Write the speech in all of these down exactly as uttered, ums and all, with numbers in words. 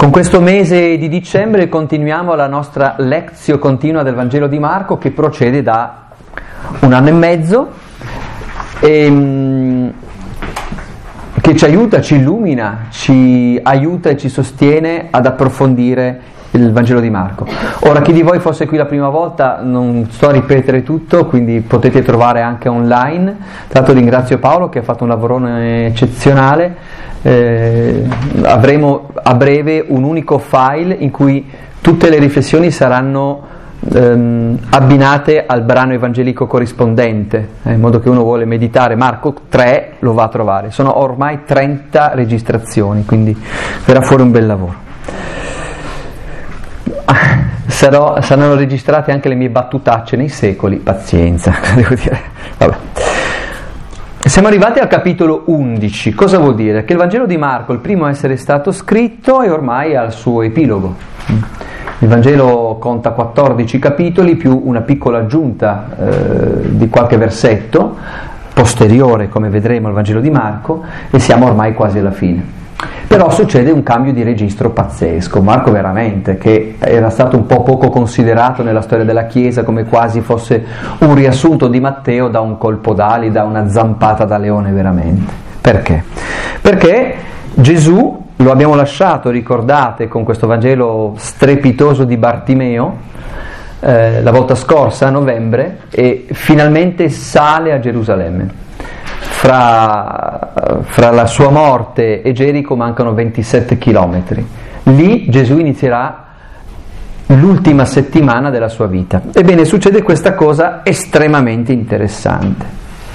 Con questo mese di dicembre continuiamo la nostra lezione continua del Vangelo di Marco, che procede da un anno e mezzo e che ci aiuta, ci illumina, ci aiuta e ci sostiene ad approfondire il Vangelo di Marco. Ora, chi di voi fosse qui la prima volta, non sto a ripetere tutto, quindi potete trovare anche online. Tra l'altro ringrazio Paolo che ha fatto un lavorone eccezionale. Eh, avremo a breve un unico file in cui tutte le riflessioni saranno ehm, abbinate al brano evangelico corrispondente, eh, in modo che uno vuole meditare Marco tre lo va a trovare. Sono ormai trenta registrazioni, quindi verrà fuori un bel lavoro. Sarò, saranno registrate anche le mie battutacce nei secoli, pazienza, devo dire. Vabbè. Siamo arrivati al capitolo undici. Cosa vuol dire? Che il Vangelo di Marco, il primo a essere stato scritto, è ormai al suo epilogo. Il Vangelo conta quattordici capitoli più una piccola aggiunta eh, di qualche versetto posteriore, come vedremo, al Vangelo di Marco, e siamo ormai quasi alla fine. Però succede un cambio di registro pazzesco. Marco veramente, che era stato un po' poco considerato nella storia della Chiesa, come quasi fosse un riassunto di Matteo, da un colpo d'ali, da una zampata da leone veramente. Perché? Perché Gesù, lo abbiamo lasciato, ricordate, con questo Vangelo strepitoso di Bartimeo, eh, la volta scorsa, a novembre, e finalmente sale a Gerusalemme. Fra, fra la sua morte e Gerico mancano ventisette chilometri. Lì Gesù inizierà l'ultima settimana della sua vita. Ebbene, succede questa cosa estremamente interessante.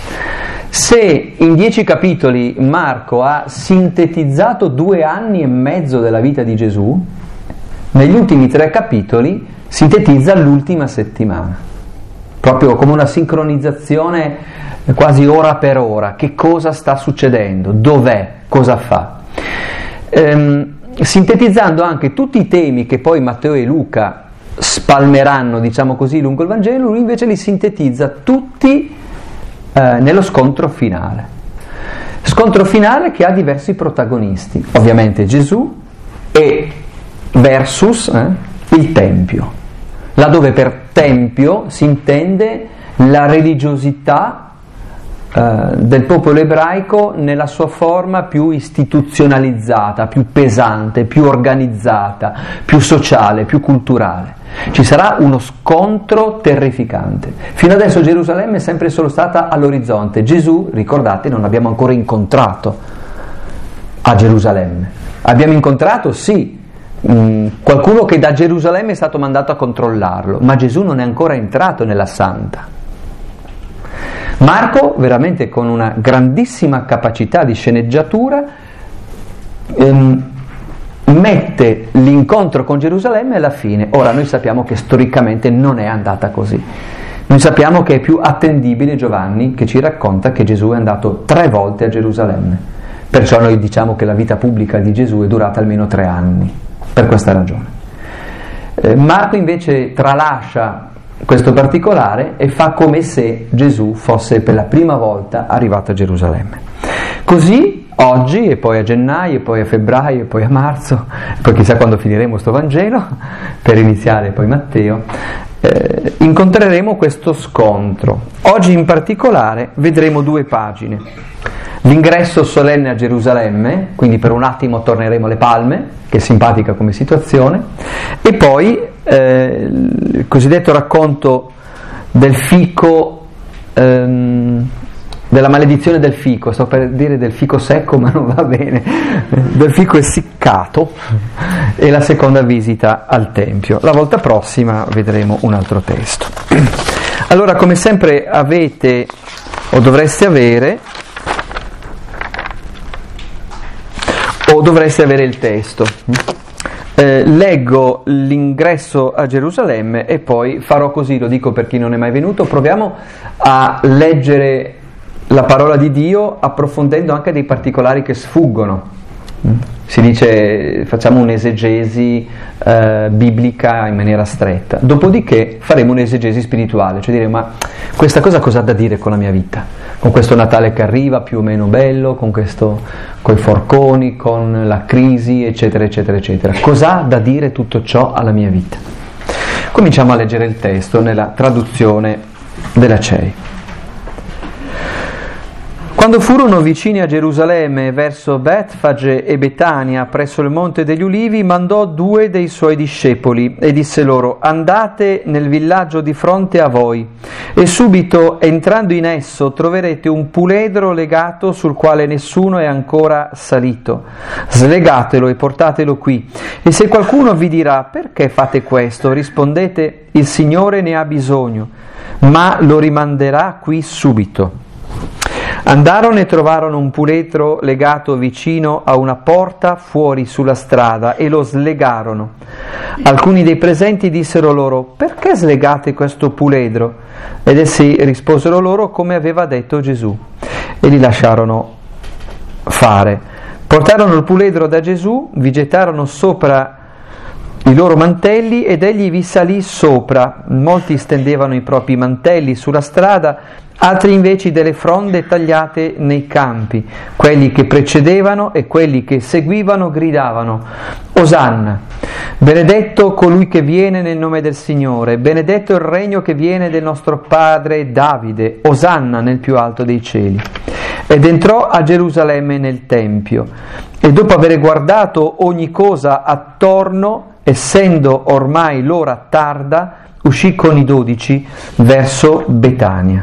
Se in dieci capitoli Marco ha sintetizzato due anni e mezzo della vita di Gesù, negli ultimi tre capitoli sintetizza l'ultima settimana, proprio come una sincronizzazione quasi ora per ora. Che cosa sta succedendo? Dov'è? Cosa fa? Ehm, sintetizzando anche tutti i temi che poi Matteo e Luca spalmeranno, diciamo così, lungo il Vangelo, lui invece li sintetizza tutti eh, nello scontro finale. Scontro finale che ha diversi protagonisti, ovviamente Gesù e versus eh, il Tempio, laddove per Tempio si intende la religiosità Uh, del popolo ebraico nella sua forma più istituzionalizzata, più pesante, più organizzata, più sociale, più culturale. Ci sarà uno scontro terrificante. Fino adesso Gerusalemme è sempre solo stata all'orizzonte. Gesù, ricordate, non abbiamo ancora incontrato a Gerusalemme. Abbiamo incontrato, sì, mh, qualcuno che da Gerusalemme è stato mandato a controllarlo, ma Gesù non è ancora entrato nella Santa. Marco, veramente con una grandissima capacità di sceneggiatura, ehm, mette l'incontro con Gerusalemme alla fine. Ora, noi sappiamo che storicamente non è andata così. Noi sappiamo che è più attendibile Giovanni, che ci racconta che Gesù è andato tre volte a Gerusalemme. Perciò noi diciamo che la vita pubblica di Gesù è durata almeno tre anni, per questa ragione. Eh, Marco invece tralascia questo particolare e fa come se Gesù fosse per la prima volta arrivato a Gerusalemme. Così oggi, e poi a gennaio, e poi a febbraio, e poi a marzo, e poi chissà quando finiremo sto Vangelo, per iniziare poi Matteo, eh, incontreremo questo scontro. Oggi in particolare vedremo due pagine. L'ingresso solenne a Gerusalemme, quindi per un attimo torneremo alle palme, che è simpatica come situazione, e poi eh, il cosiddetto racconto del fico, ehm, della maledizione del fico, sto per dire del fico secco ma non va bene, del fico essiccato, e la seconda visita al Tempio. La volta prossima vedremo un altro testo. Allora, come sempre avete o dovreste avere o dovreste avere il testo. Eh, leggo l'ingresso a Gerusalemme e poi farò così, lo dico per chi non è mai venuto, proviamo a leggere la parola di Dio approfondendo anche dei particolari che sfuggono. Si dice facciamo un'esegesi eh, biblica in maniera stretta, dopodiché faremo un'esegesi spirituale, cioè dire ma questa cosa cosa ha da dire con la mia vita? Con questo Natale che arriva più o meno bello, con questo, coi forconi, con la crisi, eccetera, eccetera, eccetera. Cos'ha da dire tutto ciò alla mia vita? Cominciamo a leggere il testo nella traduzione della C E I. Quando furono vicini a Gerusalemme verso Betfage e Betania presso il Monte degli Ulivi, mandò due dei suoi discepoli e disse loro: andate nel villaggio di fronte a voi e subito entrando in esso troverete un puledro legato sul quale nessuno è ancora salito. Slegatelo e portatelo qui. E se qualcuno vi dirà: perché fate questo? Rispondete: il Signore ne ha bisogno, ma lo rimanderà qui subito. Andarono e trovarono un puledro legato vicino a una porta fuori sulla strada e lo slegarono. Alcuni dei presenti dissero loro: perché slegate questo puledro? Ed essi risposero loro come aveva detto Gesù, e li lasciarono fare. Portarono il puledro da Gesù, vi gettarono sopra i loro mantelli ed egli vi salì sopra. Molti stendevano i propri mantelli sulla strada, altri invece delle fronde tagliate nei campi. Quelli che precedevano e quelli che seguivano gridavano: Osanna, benedetto colui che viene nel nome del Signore, benedetto il regno che viene del nostro padre Davide, Osanna nel più alto dei cieli. Ed entrò a Gerusalemme nel Tempio, e dopo aver guardato ogni cosa attorno, essendo ormai l'ora tarda, uscì con i dodici verso Betania.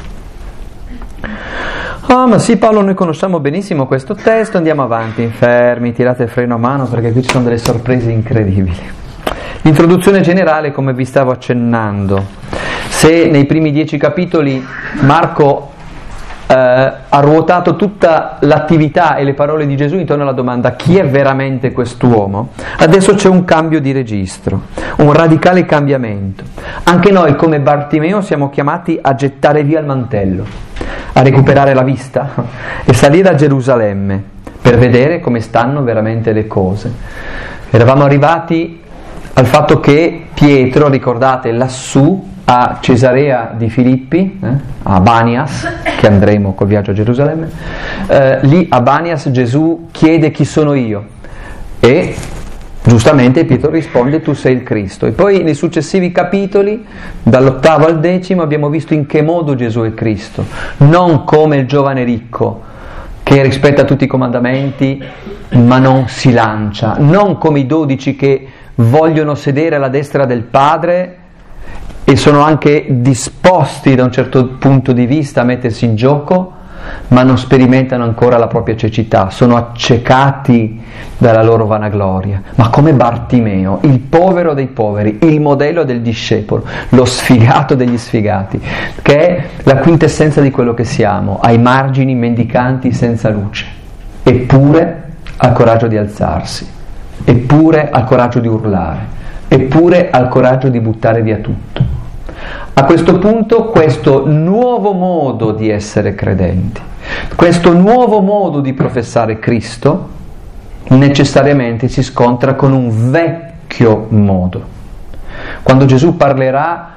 Ah, ma sì Paolo, noi conosciamo benissimo questo testo, andiamo avanti, fermi, tirate il freno a mano perché qui ci sono delle sorprese incredibili. L'introduzione generale, come vi stavo accennando, se nei primi dieci capitoli Marco eh, ha ruotato tutta l'attività e le parole di Gesù intorno alla domanda: chi è veramente quest'uomo? Adesso c'è un cambio di registro, un radicale cambiamento. Anche noi come Bartimeo siamo chiamati a gettare via il mantello, a recuperare la vista e salire a Gerusalemme per vedere come stanno veramente le cose. Eravamo arrivati al fatto che Pietro, ricordate, lassù a Cesarea di Filippi, eh, a Banias, che andremo col viaggio a Gerusalemme, eh, lì a Banias Gesù chiede: chi sono io? E giustamente Pietro risponde: tu sei il Cristo. E poi nei successivi capitoli, dall'ottavo al decimo, abbiamo visto in che modo Gesù è Cristo, non come il giovane ricco che rispetta tutti i comandamenti ma non si lancia, non come i dodici che vogliono sedere alla destra del Padre e sono anche disposti da un certo punto di vista a mettersi in gioco, ma non sperimentano ancora la propria cecità, sono accecati dalla loro vanagloria, ma come Bartimeo, il povero dei poveri, il modello del discepolo, lo sfigato degli sfigati, che è la quintessenza di quello che siamo, ai margini, mendicanti senza luce, eppure ha il coraggio di alzarsi, eppure ha il coraggio di urlare, eppure ha il coraggio di buttare via tutto. A questo punto questo nuovo modo di essere credenti, questo nuovo modo di professare Cristo necessariamente si scontra con un vecchio modo. Quando Gesù parlerà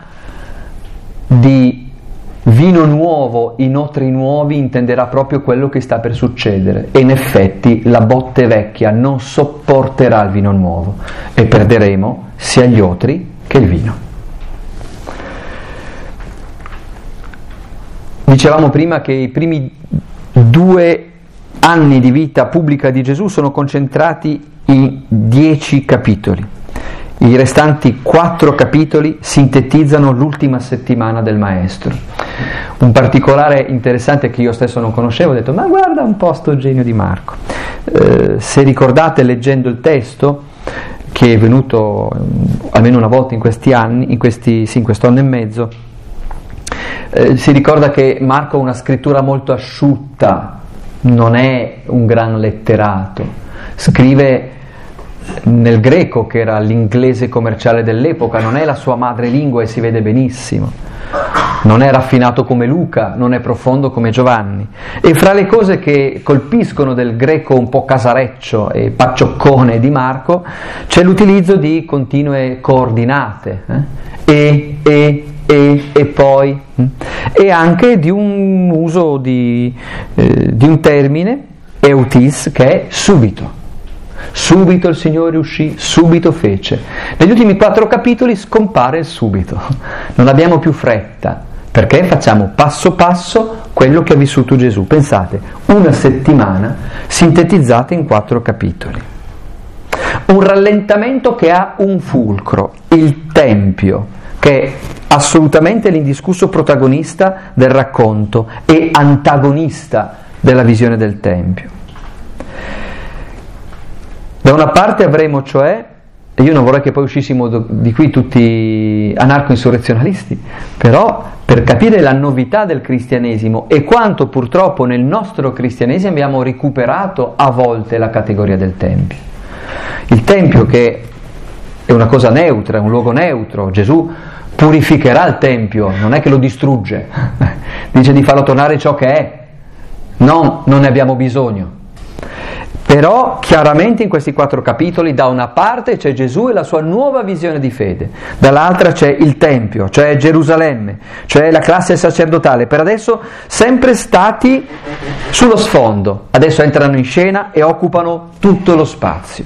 di vino nuovo in otri nuovi, intenderà proprio quello che sta per succedere, e in effetti la botte vecchia non sopporterà il vino nuovo e perderemo sia gli otri che il vino. Dicevamo prima che i primi due anni di vita pubblica di Gesù sono concentrati in dieci capitoli. I restanti quattro capitoli sintetizzano l'ultima settimana del Maestro. Un particolare interessante che io stesso non conoscevo, ho detto: ma guarda un po' sto genio di Marco. Eh, se ricordate, leggendo il testo, che è venuto eh, almeno una volta in questi anni, in questi, sì, in questo anno e mezzo, Eh, si ricorda che Marco ha una scrittura molto asciutta, non è un gran letterato, scrive nel greco, che era l'inglese commerciale dell'epoca, non è la sua madrelingua e si vede benissimo. non è raffinato come Luca, non è profondo come Giovanni. E fra le cose che colpiscono del greco un po' casareccio e paccioccone di Marco c'è l'utilizzo di continue coordinate, eh? e, e, e, e poi, hm? e anche di un uso di, eh, di un termine, eutis, che è subito. Subito il Signore uscì, subito fece. Negli ultimi quattro capitoli scompare il subito, non abbiamo più fretta, perché facciamo passo passo quello che ha vissuto Gesù. Pensate, una settimana sintetizzata in quattro capitoli. Un rallentamento che ha un fulcro, il Tempio, che è assolutamente l'indiscusso protagonista del racconto e antagonista della visione del Tempio. Da una parte avremo, cioè, e io non vorrei che poi uscissimo di qui tutti anarco-insurrezionalisti, però per capire la novità del cristianesimo e quanto purtroppo nel nostro cristianesimo abbiamo recuperato a volte la categoria del Tempio. Il Tempio, che è una cosa neutra, è un luogo neutro, Gesù purificherà il Tempio, non è che lo distrugge, dice di farlo tornare ciò che è, no, non ne abbiamo bisogno. Però chiaramente in questi quattro capitoli da una parte c'è Gesù e la sua nuova visione di fede, dall'altra c'è il Tempio, cioè Gerusalemme, cioè la classe sacerdotale, per adesso sempre stati sullo sfondo, adesso entrano in scena e occupano tutto lo spazio.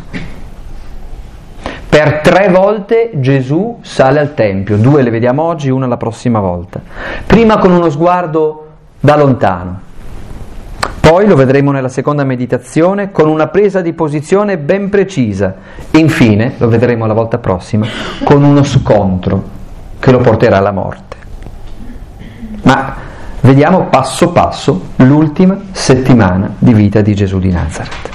Per tre volte Gesù sale al Tempio, due le vediamo oggi, una la prossima volta. Prima con uno sguardo da lontano, poi lo vedremo nella seconda meditazione con una presa di posizione ben precisa. Infine, lo vedremo la volta prossima, con uno scontro che lo porterà alla morte. Ma vediamo passo passo l'ultima settimana di vita di Gesù di Nazaret.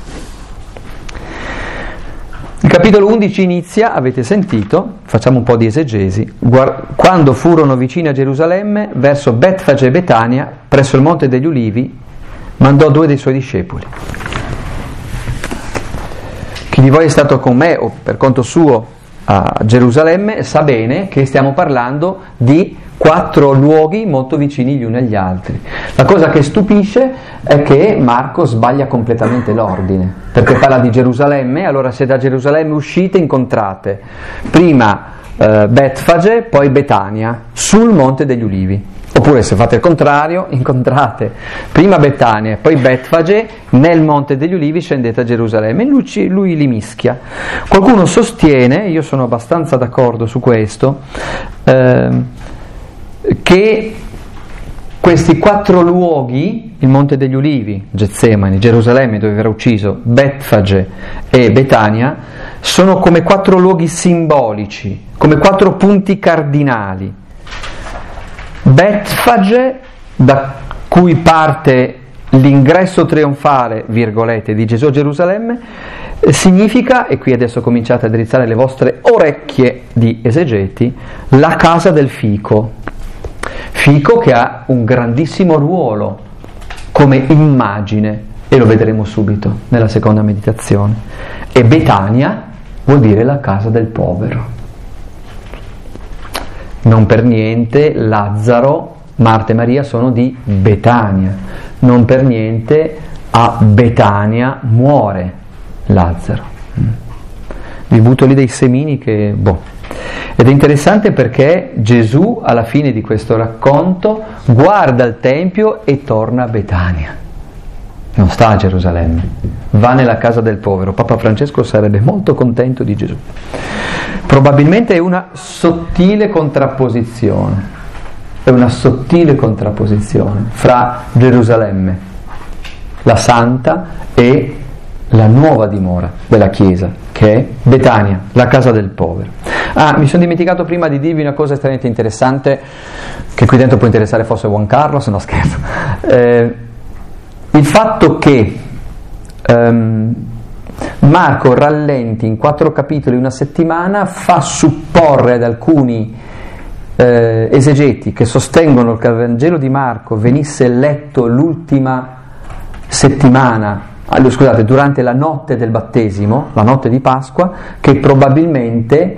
Il capitolo undici inizia, avete sentito, facciamo un po' di esegesi, quando furono vicini a Gerusalemme, verso Betfage e Betania, presso il Monte degli Ulivi, mandò due dei suoi discepoli. Chi di voi è stato con me o per conto suo a Gerusalemme sa bene che stiamo parlando di quattro luoghi molto vicini gli uni agli altri. La cosa che stupisce è che Marco sbaglia completamente l'ordine, perché parla di Gerusalemme, allora se da Gerusalemme uscite incontrate prima eh, Betfage, poi Betania, sul Monte degli Ulivi. Oppure se fate il contrario, incontrate prima Betania e poi Betfage, nel Monte degli Ulivi scendete a Gerusalemme. Lui, lui li mischia. Qualcuno sostiene, io sono abbastanza d'accordo su questo, eh, che questi quattro luoghi, il Monte degli Ulivi, Getsemani, Gerusalemme dove verrà ucciso, Betfage e Betania, sono come quattro luoghi simbolici, come quattro punti cardinali. Betfage, da cui parte l'ingresso trionfale, virgolette, di Gesù a Gerusalemme, significa, e qui adesso cominciate a drizzare le vostre orecchie di esegeti, la casa del fico. Fico che ha un grandissimo ruolo come immagine, e lo vedremo subito nella seconda meditazione. E Betania vuol dire la casa del povero. Non per niente Lazzaro, Marta e Maria sono di Betania, non per niente a Betania muore Lazzaro. Vi butto lì dei semini che, boh. Ed è interessante perché Gesù alla fine di questo racconto guarda il Tempio e torna a Betania, non sta a Gerusalemme, va nella casa del povero. Papa Francesco sarebbe molto contento di Gesù. Probabilmente è una sottile contrapposizione, è una sottile contrapposizione fra Gerusalemme, la santa, e la nuova dimora della Chiesa, che è Betania, la casa del povero. Ah, mi sono dimenticato prima di dirvi una cosa estremamente interessante, che qui dentro può interessare forse Juan Carlos, no scherzo. Eh, il fatto che ehm, Marco rallenti in quattro capitoli una settimana fa supporre ad alcuni eh, esegeti che sostengono che il Vangelo di Marco venisse letto l'ultima settimana, allora, scusate, durante la notte del battesimo, la notte di Pasqua, che probabilmente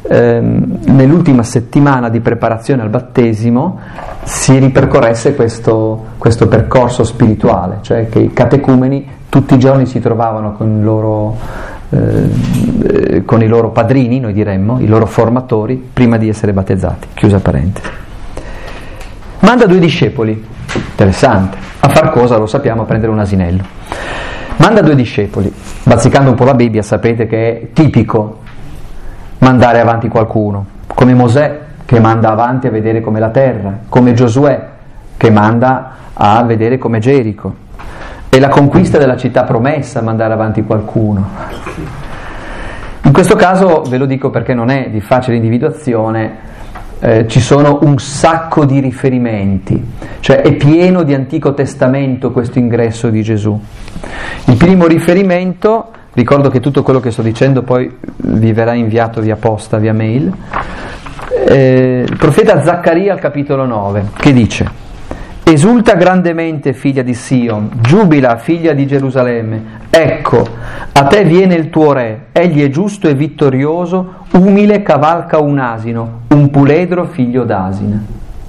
ehm, nell'ultima settimana di preparazione al battesimo si ripercorresse questo, questo percorso spirituale, cioè che i catecumeni tutti i giorni si trovavano con i loro, eh, con i loro padrini, noi diremmo, i loro formatori, prima di essere battezzati. Chiusa parentesi. Manda due discepoli, interessante, a far cosa? Lo sappiamo, a prendere un asinello. Manda due discepoli, bazzicando un po' la Bibbia sapete che è tipico mandare avanti qualcuno, come Mosè che manda avanti a vedere com'è la terra, come Giosuè che manda a vedere com'è Gerico, e la conquista della città promessa mandare avanti qualcuno. In questo caso ve lo dico perché non è di facile individuazione. Eh, ci sono un sacco di riferimenti, cioè è pieno di Antico Testamento questo ingresso di Gesù. Il primo riferimento, ricordo che tutto quello che sto dicendo poi vi verrà inviato via posta, via mail, eh, il profeta Zaccaria al capitolo nove, che dice: esulta grandemente figlia di Sion, giubila figlia di Gerusalemme, ecco a te viene il tuo re, egli è giusto e vittorioso, umile, cavalca un asino, un puledro figlio d'asina.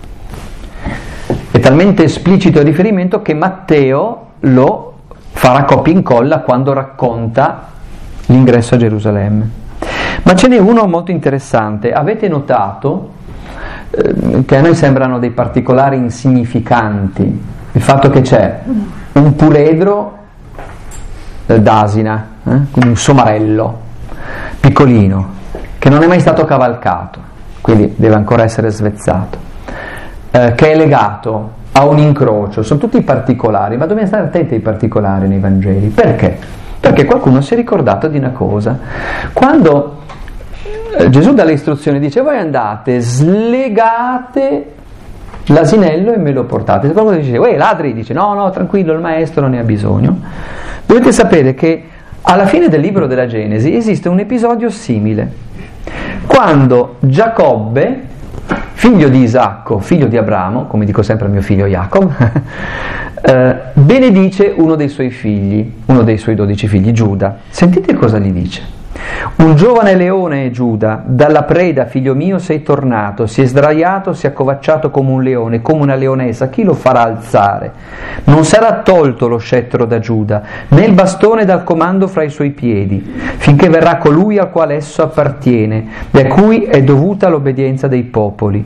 È talmente esplicito il riferimento che Matteo lo farà copia e incolla quando racconta l'ingresso a Gerusalemme. Ma ce n'è uno molto interessante. Avete notato eh, che a noi sembrano dei particolari insignificanti il fatto che c'è un puledro eh, d'asina, eh, quindi un somarello piccolino, che non è mai stato cavalcato, quindi deve ancora essere svezzato, eh, che è legato a un incrocio. Sono tutti particolari, ma dobbiamo stare attenti ai particolari nei Vangeli. Perché? Perché qualcuno si è ricordato di una cosa. Quando eh, Gesù dà le istruzioni, dice: voi andate, slegate l'asinello e me lo portate. Se qualcuno dice: uè, ladri, dice: no, no, tranquillo, il maestro ne ha bisogno. Dovete sapere che alla fine del libro della Genesi esiste un episodio simile, quando Giacobbe, figlio di Isacco, figlio di Abramo, come dico sempre al mio figlio Jacob, eh, benedice uno dei suoi figli, uno dei suoi dodici figli, Giuda. Sentite cosa gli dice: un giovane leone è Giuda, dalla preda, figlio mio, sei tornato, si è sdraiato, si è accovacciato come un leone, come una leonessa, chi lo farà alzare? Non sarà tolto lo scettro da Giuda, né il bastone dal comando fra i suoi piedi, finché verrà colui al quale esso appartiene, da cui è dovuta l'obbedienza dei popoli.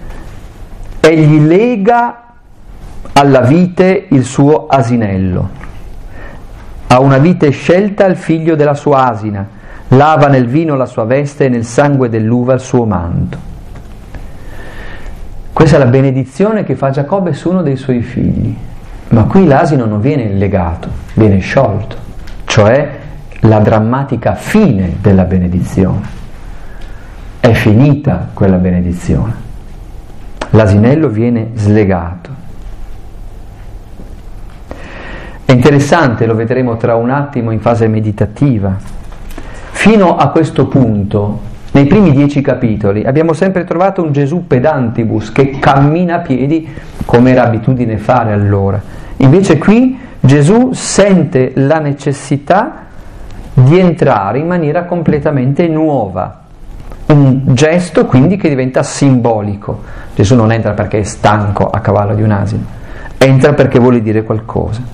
Egli lega alla vite il suo asinello, a una vite scelta il figlio della sua asina, lava nel vino la sua veste e nel sangue dell'uva il suo manto. Questa è la benedizione che fa Giacobbe su uno dei suoi figli, ma qui l'asino non viene legato, viene sciolto, cioè la drammatica fine della benedizione. È finita quella benedizione, l'asinello viene slegato. È interessante, lo vedremo tra un attimo in fase meditativa. Fino a questo punto, nei primi dieci capitoli, abbiamo sempre trovato un Gesù pedantibus che cammina a piedi come era abitudine fare allora. Invece qui Gesù sente la necessità di entrare in maniera completamente nuova. Un gesto quindi che diventa simbolico. Gesù non entra perché è stanco a cavallo di un asino, entra perché vuole dire qualcosa.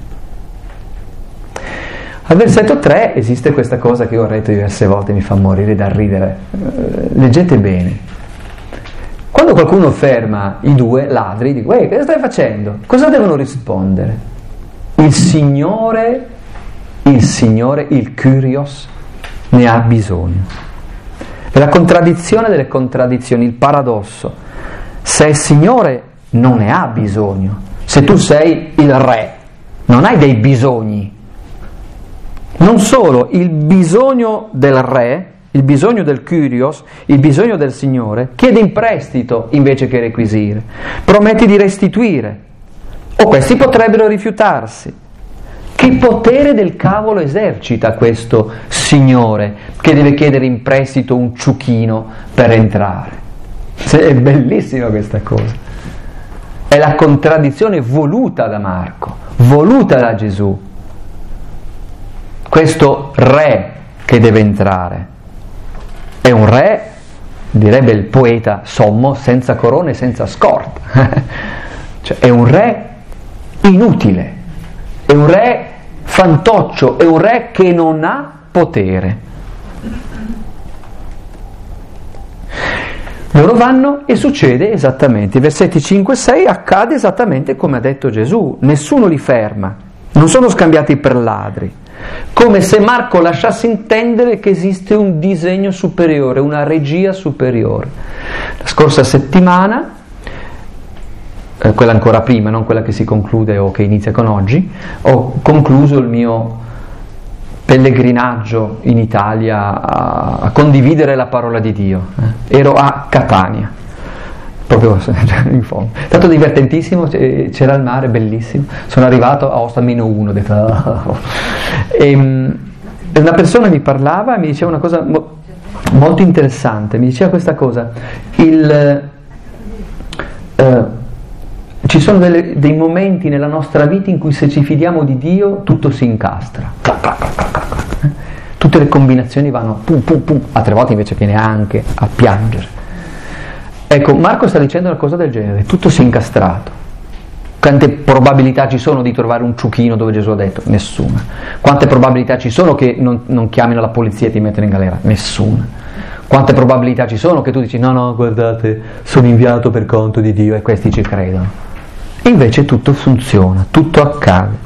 Al versetto tre esiste questa cosa che ho letto diverse volte, mi fa morire da ridere. Eh, leggete bene. Quando qualcuno ferma i due ladri, dico: ehi, cosa stai facendo? Cosa devono rispondere? Il Signore, il Signore, il Kyrios, ne ha bisogno. È la contraddizione delle contraddizioni, il paradosso. Se il Signore non ne ha bisogno, se tu sei il re, non hai dei bisogni. Non solo, il bisogno del re, il bisogno del Kyrios, il bisogno del Signore, chiede in prestito invece che requisire, prometti di restituire, o questi potrebbero rifiutarsi. Che potere del cavolo esercita questo Signore che deve chiedere in prestito un ciuchino per entrare? È bellissima questa cosa. È la contraddizione voluta da Marco, voluta da Gesù. Questo re che deve entrare è un re direbbe il poeta sommo, senza corona e senza scorta. Cioè è un re inutile, è un re fantoccio, è un re che non ha potere. Loro vanno e succede esattamente, i versetti cinque e sei accade esattamente come ha detto Gesù, nessuno li ferma, non sono scambiati per ladri, come se Marco lasciasse intendere che esiste un disegno superiore, una regia superiore. La scorsa settimana, eh, quella ancora prima, non quella che si conclude o che inizia con oggi, ho concluso il mio pellegrinaggio in Italia a, a condividere la parola di Dio. Eh. Ero a Catania, proprio in fondo. È stato divertentissimo, c'era il mare, bellissimo. Sono arrivato a Osta meno uno, ho detto, oh. E una persona mi parlava e mi diceva una cosa mo- molto interessante, mi diceva questa cosa, il... Uh, ci sono delle, dei momenti nella nostra vita in cui se ci fidiamo di Dio tutto si incastra, tutte le combinazioni vanno pum pum pum, altre volte invece viene anche a piangere. Ecco, Marco sta dicendo una cosa del genere, tutto si è incastrato. Quante probabilità ci sono di trovare un ciuchino dove Gesù ha detto? Nessuna. Quante probabilità ci sono che non, non chiamino la polizia e ti mettono in galera? Nessuna. Quante probabilità ci sono che tu dici no no guardate sono inviato per conto di Dio e questi ci credono? E invece tutto funziona, tutto accade.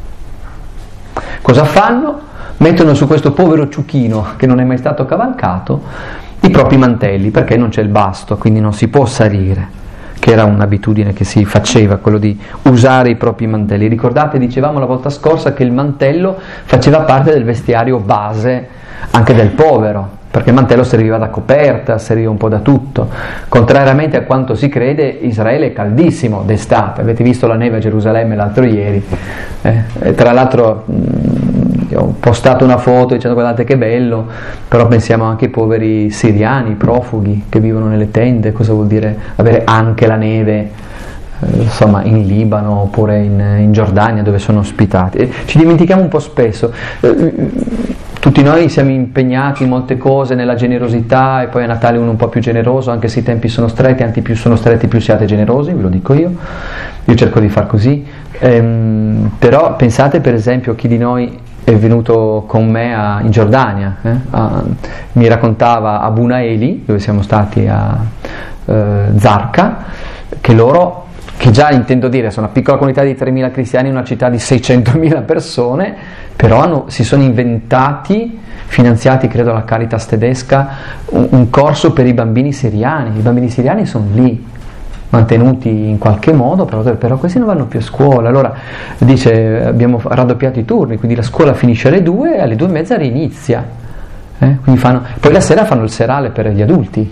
Cosa fanno? Mettono su questo povero ciuchino che non è mai stato cavalcato i propri mantelli, perché non c'è il basto, quindi non si può salire, che era un'abitudine che si faceva, quello di usare i propri mantelli. Ricordate, dicevamo la volta scorsa che il mantello faceva parte del vestiario base anche del povero, perché il mantello serviva da coperta, serviva un po' da tutto. Contrariamente a quanto si crede, Israele è caldissimo d'estate. Avete visto la neve a Gerusalemme l'altro ieri? Eh, tra l'altro mh, ho postato una foto dicendo guardate che bello, però pensiamo anche ai poveri siriani, profughi che vivono nelle tende. Cosa vuol dire avere anche la neve? Eh, insomma, in Libano oppure in, in Giordania dove sono ospitati. Eh, ci dimentichiamo un po' spesso. Eh, Tutti noi siamo impegnati in molte cose, nella generosità, e poi a Natale uno un po' più generoso, anche se i tempi sono stretti, anzi più sono stretti più siate generosi, ve lo dico io, io cerco di far così, ehm, però pensate per esempio chi di noi è venuto con me a, in Giordania, eh, a, mi raccontava a Bunaeli, dove siamo stati a eh, Zarqa, che loro... che già intendo dire sono una piccola comunità di tremila cristiani in una città di seicentomila persone, però hanno, si sono inventati, finanziati credo dalla Caritas tedesca, un, un corso per i bambini siriani. I bambini siriani sono lì, mantenuti in qualche modo, però, però questi non vanno più a scuola. Allora dice abbiamo raddoppiato i turni, quindi la scuola finisce alle due e alle due e mezza rinizia. Eh? Quindi fanno, poi la sera fanno il serale per gli adulti.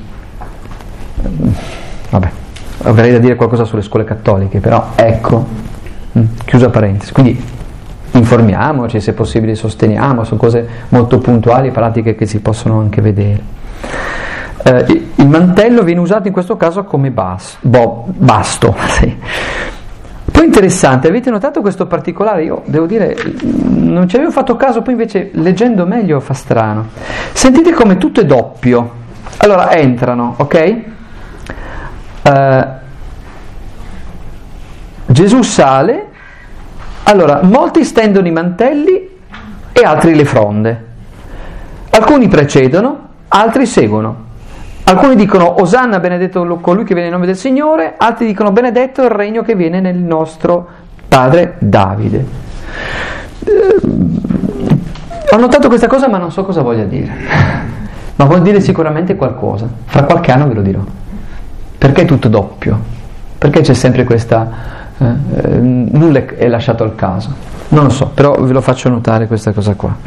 Vabbè. Avrei da dire qualcosa sulle scuole cattoliche, però ecco, chiusa parentesi. Quindi informiamoci, se possibile sosteniamo, sono cose molto puntuali e pratiche che si possono anche vedere. Eh, il mantello viene usato in questo caso come bas, bo, basto. Sì. Poi interessante, avete notato questo particolare? Io devo dire, non ci avevo fatto caso, poi invece leggendo meglio fa strano. Sentite come tutto è doppio. Allora entrano, ok? Uh, Gesù sale, allora molti stendono i mantelli e altri le fronde, alcuni precedono, altri seguono, alcuni dicono Osanna, benedetto colui che viene nel nome del Signore, altri dicono benedetto il regno che viene nel nostro padre Davide. Uh, ho notato questa cosa ma non so cosa voglia dire, ma vuol dire sicuramente qualcosa, fra qualche anno ve lo dirò. Perché è tutto doppio? Perché c'è sempre questa... Eh, eh, nulla è lasciato al caso? Non lo so, però ve lo faccio notare questa cosa qua.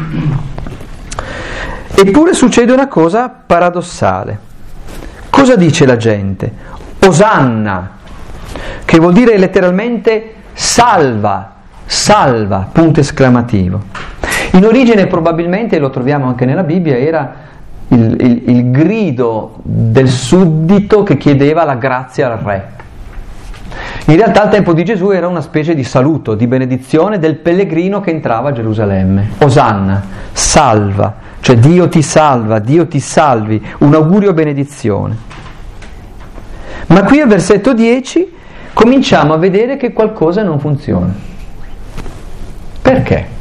Eppure succede una cosa paradossale. Cosa dice la gente? Osanna, che vuol dire letteralmente salva, salva, punto esclamativo. In origine probabilmente, lo troviamo anche nella Bibbia, era... Il, il, il grido del suddito che chiedeva la grazia al re. In realtà al tempo di Gesù era una specie di saluto, di benedizione del pellegrino che entrava a Gerusalemme. Osanna, salva, cioè Dio ti salva, Dio ti salvi, un augurio benedizione. Ma qui al versetto dieci cominciamo a vedere che qualcosa non funziona. Perché?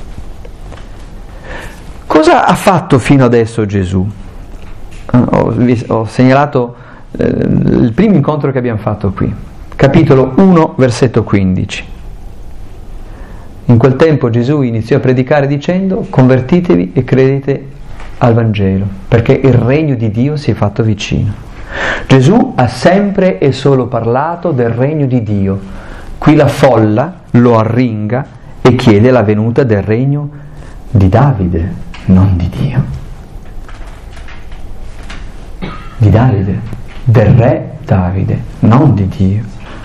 Cosa ha fatto fino adesso Gesù? Ho, ho segnalato eh, il primo incontro che abbiamo fatto qui, capitolo uno, versetto quindici. In quel tempo Gesù iniziò a predicare dicendo: convertitevi e credete al Vangelo, perché il regno di Dio si è fatto vicino. Gesù ha sempre e solo parlato del regno di Dio. Qui la folla lo arringa e chiede la venuta del regno di Davide, non di Dio. Di Davide, del re Davide, non di Dio.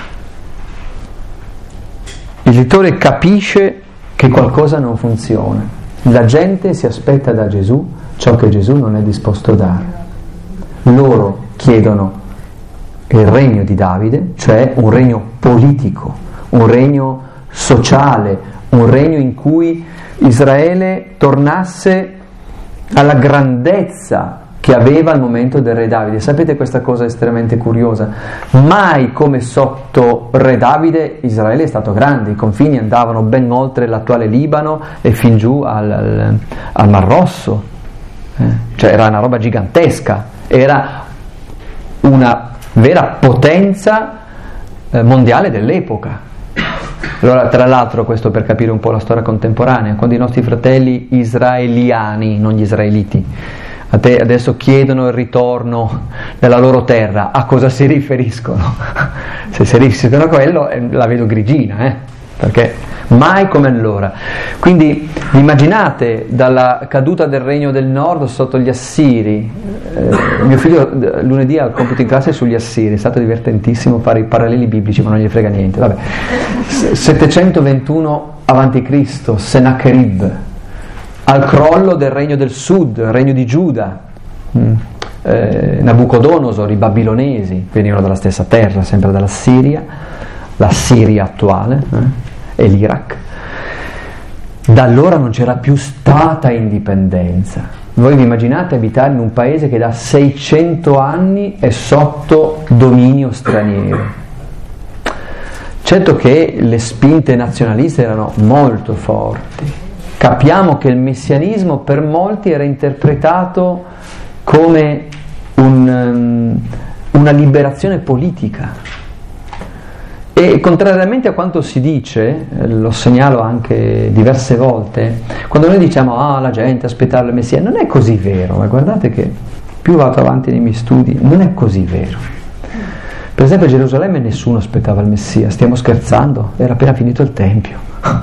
Il lettore capisce che qualcosa non funziona. La gente si aspetta da Gesù ciò che Gesù non è disposto a dare. Loro chiedono il regno di Davide, cioè un regno politico, un regno sociale, un regno in cui Israele tornasse alla grandezza che aveva al momento del re Davide. Sapete questa cosa estremamente curiosa? Mai come sotto re Davide Israele è stato grande, i confini andavano ben oltre l'attuale Libano e fin giù al, al, al Mar Rosso, eh? Cioè era una roba gigantesca, era una vera potenza eh, mondiale dell'epoca. Allora, tra l'altro, questo per capire un po' la storia contemporanea, quando i nostri fratelli israeliani, non gli israeliti, a te adesso chiedono il ritorno della loro terra, a cosa si riferiscono? Se si riferiscono a quello, eh, la vedo grigina, eh? Perché mai come allora. Quindi immaginate dalla caduta del regno del nord sotto gli Assiri. Eh, mio figlio lunedì ha il compito in classe sugli Assiri, è stato divertentissimo fare i paralleli biblici, ma non gli frega niente. Vabbè. settecentoventuno avanti Cristo, Sennacherib, al crollo del regno del sud, il regno di Giuda. Mm. Eh, Nabucodonosor, i babilonesi venivano dalla stessa terra, sempre dalla Siria, la Siria attuale, eh, e l'Iraq. Da allora non c'era più stata indipendenza. Voi vi immaginate abitare in un paese che da seicento anni è sotto dominio straniero? Certo che le spinte nazionaliste erano molto forti. Capiamo che il messianismo per molti era interpretato come un, um, una liberazione politica. E contrariamente a quanto si dice, lo segnalo anche diverse volte, quando noi diciamo ah la gente aspettava il Messia, non è così vero, ma guardate che più vado avanti nei miei studi, non è così vero. Per esempio a Gerusalemme nessuno aspettava il Messia, stiamo scherzando, era appena finito il Tempio,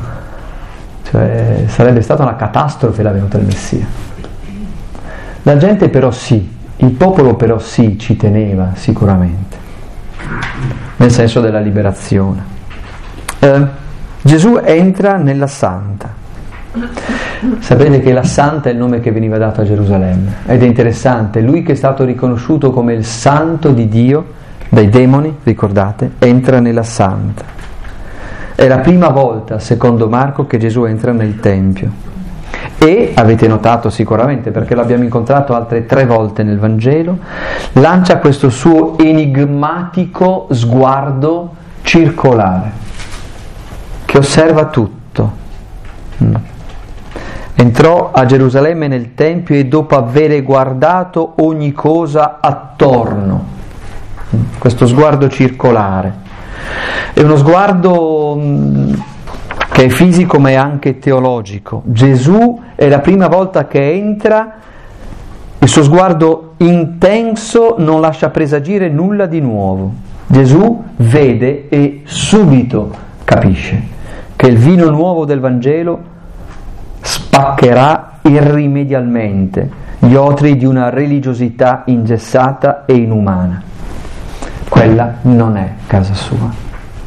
cioè sarebbe stata una catastrofe la venuta del Messia. La gente però sì, il popolo però sì ci teneva sicuramente, nel senso della liberazione. Eh, Gesù entra nella Santa. Sapete che la Santa è il nome che veniva dato a Gerusalemme, ed è interessante, lui che è stato riconosciuto come il Santo di Dio dai demoni, ricordate, entra nella Santa. È la prima volta, secondo Marco, che Gesù entra nel Tempio. E, avete notato sicuramente, perché l'abbiamo incontrato altre tre volte nel Vangelo, lancia questo suo enigmatico sguardo circolare, che osserva tutto. Mm. Entrò a Gerusalemme nel Tempio e dopo aver guardato ogni cosa attorno, mm. questo sguardo circolare, è uno sguardo... Mm, che è fisico ma è anche teologico. Gesù è la prima volta che entra, il suo sguardo intenso non lascia presagire nulla di nuovo. Gesù vede e subito capisce che il vino nuovo del Vangelo spaccherà irrimediabilmente gli otri di una religiosità ingessata e inumana. Quella non è casa sua.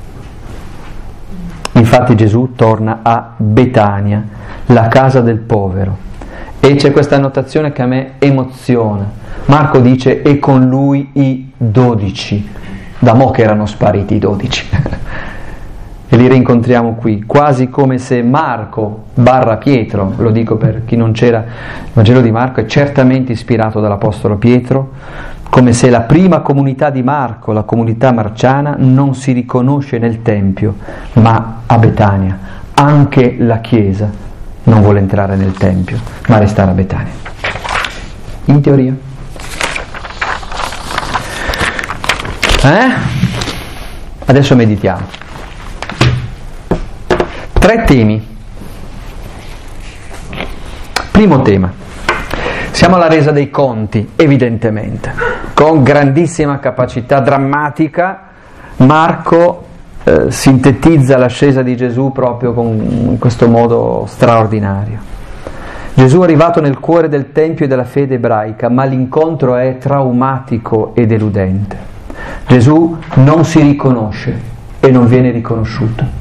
Infatti Gesù torna a Betania, la casa del povero, e c'è questa annotazione che a me emoziona. Marco dice e con lui i dodici, da mo' che erano spariti i dodici. E li rincontriamo qui, quasi come se Marco barra Pietro, lo dico per chi non c'era, il Vangelo di Marco è certamente ispirato dall'Apostolo Pietro, come se la prima comunità di Marco, la comunità marciana, non si riconosce nel Tempio, ma a Betania. Anche la Chiesa non vuole entrare nel Tempio, ma restare a Betania. In teoria. Eh? Adesso meditiamo. Tre temi. Primo tema. Siamo alla resa dei conti, evidentemente. Con grandissima capacità drammatica, Marco eh, sintetizza l'ascesa di Gesù proprio con, in questo modo straordinario. Gesù è arrivato nel cuore del Tempio e della fede ebraica, ma l'incontro è traumatico e deludente. Gesù non si riconosce e non viene riconosciuto.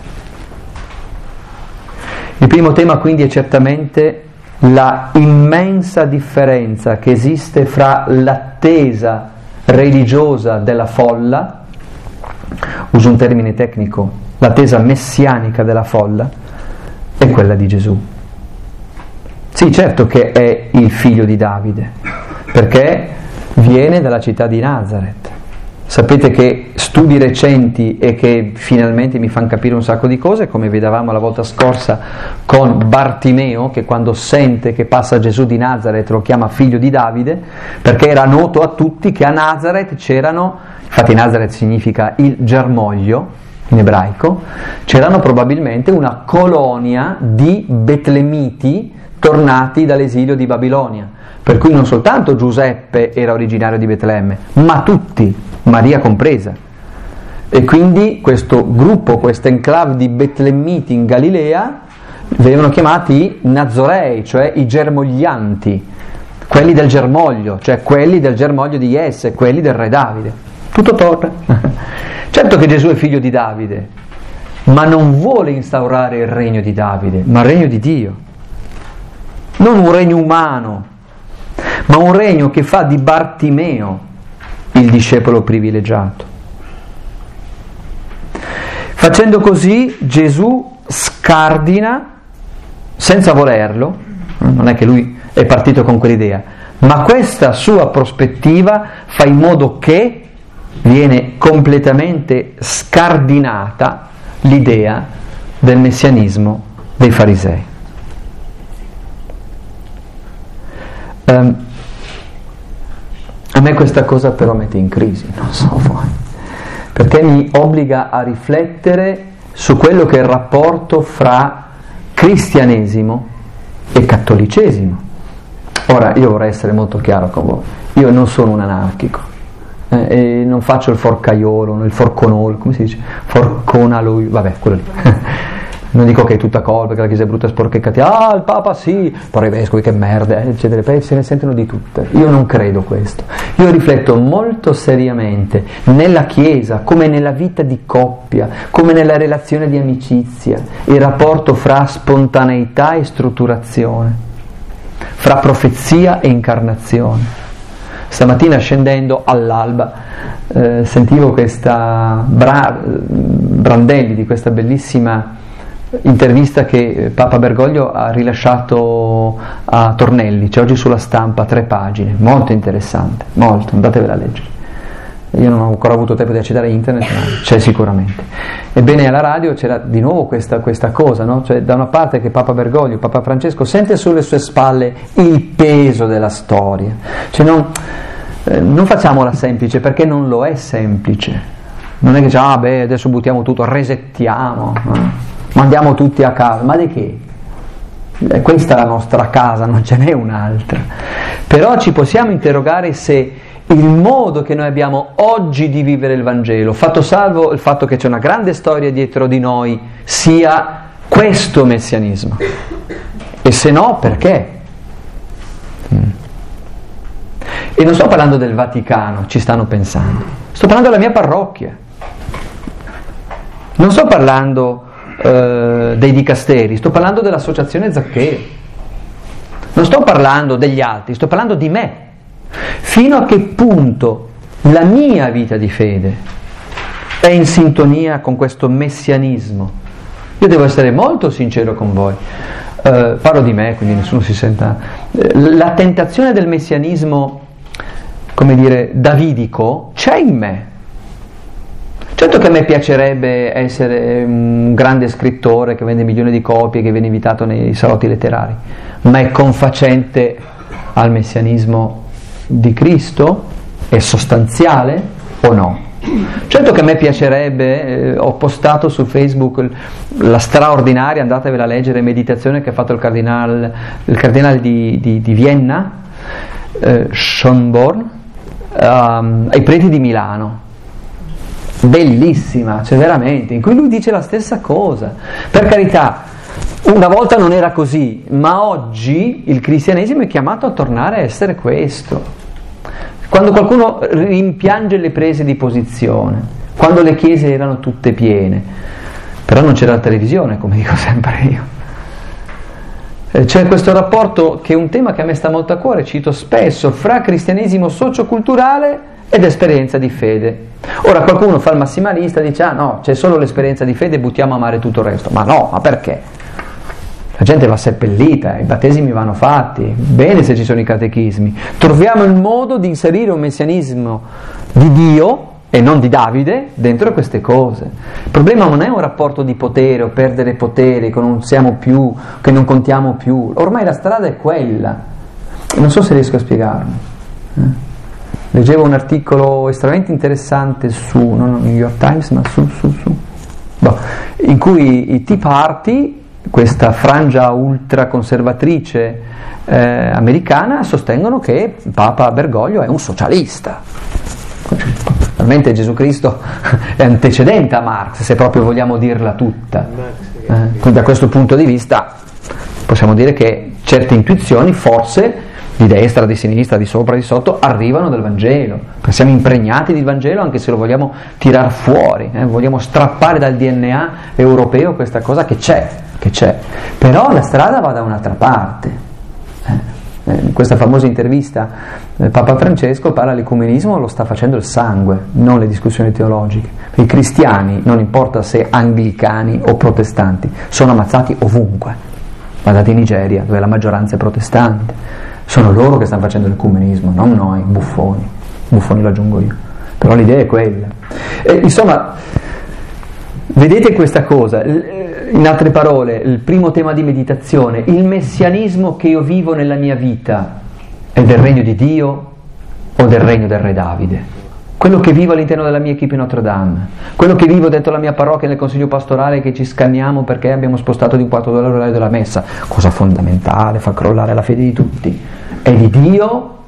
Il primo tema quindi è certamente la immensa differenza che esiste fra l'attesa religiosa della folla, uso un termine tecnico, l'attesa messianica della folla, e quella di Gesù. Sì, certo che è il figlio di Davide, perché viene dalla città di Nazareth. Sapete che studi recenti e che finalmente mi fanno capire un sacco di cose, come vedevamo la volta scorsa con Bartimeo, che quando sente che passa Gesù di Nazareth lo chiama figlio di Davide, perché era noto a tutti che a Nazareth c'erano, infatti Nazareth significa il germoglio in ebraico, c'erano probabilmente una colonia di betlemiti tornati dall'esilio di Babilonia, per cui non soltanto Giuseppe era originario di Betlemme, ma tutti, Maria compresa. E quindi questo gruppo, questa enclave di betlemmiti in Galilea venivano chiamati Nazorei, cioè i germoglianti, quelli del germoglio, cioè quelli del germoglio di Jesse, quelli del re Davide. Tutto torna. Certo che Gesù è figlio di Davide, ma non vuole instaurare il regno di Davide, ma il regno di Dio. Non un regno umano, ma un regno che fa di Bartimeo il discepolo privilegiato. Facendo così Gesù scardina, senza volerlo, non è che lui è partito con quell'idea, ma questa sua prospettiva fa in modo che viene completamente scardinata l'idea del messianismo dei farisei. Um, a me questa cosa però mette in crisi, non so voi, perché mi obbliga a riflettere su quello che è il rapporto fra cristianesimo e cattolicesimo. Ora, io vorrei essere molto chiaro con voi, io non sono un anarchico, eh, e non faccio il forcaiolo, il forconolo, come si dice? Forconalo, vabbè, quello lì. Non dico che è tutta colpa, che la Chiesa è brutta, sporca e cattiva, ah, il Papa sì, però i vescovi che merda, eccetera, poi se ne sentono di tutte. Io non credo questo. Io rifletto molto seriamente nella Chiesa, come nella vita di coppia, come nella relazione di amicizia, il rapporto fra spontaneità e strutturazione, fra profezia e incarnazione. Stamattina scendendo all'alba eh, sentivo questa Bra- Brandelli di questa bellissima intervista che Papa Bergoglio ha rilasciato a Tornelli, c'è oggi sulla Stampa, tre pagine, molto interessante, molto, andatevela a leggere. Io non ho ancora avuto tempo di accedere a internet, ma c'è sicuramente. Ebbene, alla radio c'era di nuovo questa, questa cosa, no? Cioè, da una parte che Papa Bergoglio, Papa Francesco sente sulle sue spalle il peso della storia, cioè non, eh, non facciamola semplice, perché non lo è semplice, non è che diciamo, ah beh, adesso buttiamo tutto, resettiamo, eh? Mandiamo tutti a casa, ma di che? Eh, questa è la nostra casa, non ce n'è un'altra. Però ci possiamo interrogare se il modo che noi abbiamo oggi di vivere il Vangelo, fatto salvo il fatto che c'è una grande storia dietro di noi, sia questo messianismo. E se no, perché? Mm. E non sto parlando del Vaticano, ci stanno pensando. Sto parlando della mia parrocchia. Non sto parlando Uh, dei dicasteri, sto parlando dell'associazione Zaccheo, non sto parlando degli altri, sto parlando di me. Fino a che punto la mia vita di fede è in sintonia con questo messianismo? Io devo essere molto sincero con voi, eh, parlo di me, quindi nessuno si senta. La tentazione del messianismo, come dire, davidico, c'è in me. Certo che a me piacerebbe essere un grande scrittore che vende milioni di copie, che viene invitato nei salotti letterari, ma è confacente al messianismo di Cristo? È sostanziale o no? Certo che a me piacerebbe, eh, ho postato su Facebook la straordinaria, andatevela a leggere, meditazione che ha fatto il cardinale, il cardinale di, di, di Vienna, eh, Schönborn, um, ai preti di Milano. Bellissima, cioè veramente, in cui lui dice la stessa cosa. Per carità, una volta non era così, ma oggi il cristianesimo è chiamato a tornare a essere questo. Quando qualcuno rimpiange le prese di posizione, quando le chiese erano tutte piene, però non c'era la televisione, come dico sempre io. C'è questo rapporto che è un tema che a me sta molto a cuore, cito spesso, fra cristianesimo socioculturale ed esperienza di fede. Ora qualcuno fa il massimalista, dice ah no, c'è solo l'esperienza di fede e buttiamo a mare tutto il resto. Ma no, ma perché? La gente va seppellita, i battesimi vanno fatti, bene se ci sono i catechismi. Troviamo il modo di inserire un messianismo di Dio e non di Davide dentro queste cose. Il problema non è un rapporto di potere o perdere potere, che non siamo più, che non contiamo più. Ormai la strada è quella. Non so se riesco a spiegarmi. Eh? Leggevo un articolo estremamente interessante su, non New York Times, ma su, su, su, boh, in cui i Tea Party, questa frangia ultraconservatrice eh, americana, sostengono che Papa Bergoglio è un socialista. Veramente Gesù Cristo è antecedente a Marx, se proprio vogliamo dirla tutta. Eh, quindi da questo punto di vista possiamo dire che certe intuizioni forse di destra, di sinistra, di sopra, di sotto, arrivano dal Vangelo, perché siamo impregnati di Vangelo anche se lo vogliamo tirar fuori, eh? Vogliamo strappare dal D N A europeo questa cosa che c'è, che c'è, però la strada va da un'altra parte. Eh? In questa famosa intervista eh, Papa Francesco parla dell'ecumenismo, lo sta facendo il sangue, non le discussioni teologiche. I cristiani, non importa se anglicani o protestanti, sono ammazzati ovunque. Guardate in Nigeria, dove la maggioranza è protestante. Sono loro che stanno facendo l'ecumenismo, non noi, buffoni. Buffoni lo aggiungo io. Però l'idea è quella. E, insomma, vedete questa cosa. In altre parole, il primo tema di meditazione, il messianismo che io vivo nella mia vita è del regno di Dio o del regno del re Davide? Quello che vivo all'interno della mia equipe in Notre Dame, quello che vivo dentro la mia parrocchia nel consiglio pastorale, che ci scanniamo perché abbiamo spostato di un quarto d'ora l'orario della messa, cosa fondamentale, fa crollare la fede di tutti, è di Dio?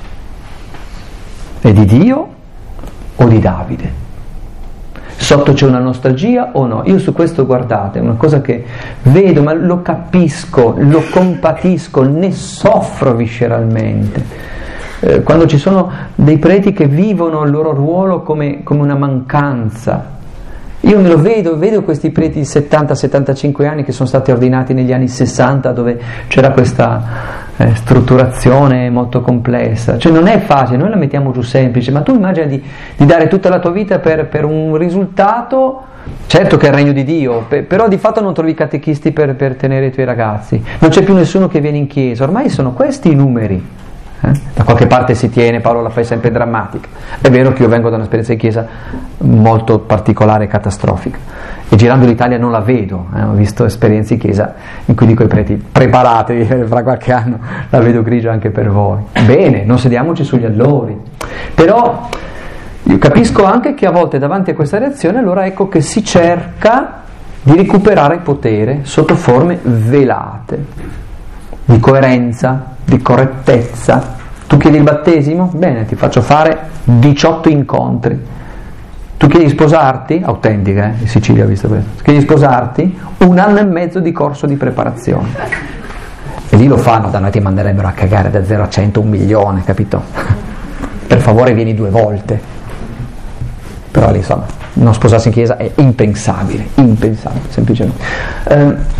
È di Dio o di Davide? Sotto c'è una nostalgia o no? Io su questo, guardate, è una cosa che vedo, ma lo capisco, lo compatisco, ne soffro visceralmente. Quando ci sono dei preti che vivono il loro ruolo come, come una mancanza. Io me lo vedo, vedo questi preti di settanta settantacinque anni che sono stati ordinati negli anni sessanta, dove c'era questa eh, strutturazione molto complessa. Cioè non è facile, noi la mettiamo giù semplice, ma tu immagina di, di dare tutta la tua vita per, per un risultato. Certo che è il regno di Dio, pe- però di fatto non trovi i catechisti per, per tenere i tuoi ragazzi, non c'è più nessuno che viene in chiesa, ormai sono questi i numeri. Eh? Da qualche parte si tiene, Paolo la fai sempre drammatica. È vero che io vengo da un'esperienza di chiesa molto particolare e catastrofica, e girando l'Italia non la vedo, eh? Ho visto esperienze di chiesa in cui dico ai preti preparatevi, fra qualche anno la vedo grigia anche per voi. Bene, non sediamoci sugli allori, però io capisco anche che a volte davanti a questa reazione allora ecco che si cerca di recuperare potere sotto forme velate di coerenza, di correttezza. Tu chiedi il battesimo? Bene, ti faccio fare diciotto incontri. Tu chiedi sposarti? Autentica, eh? In Sicilia ho visto questo. Tu chiedi sposarti? Un anno e mezzo di corso di preparazione. E lì lo fanno, da noi ti manderebbero a cagare da zero a cento un milione, capito? Per favore vieni due volte. Però lì insomma, non sposarsi in chiesa è impensabile, impensabile, semplicemente. Eh,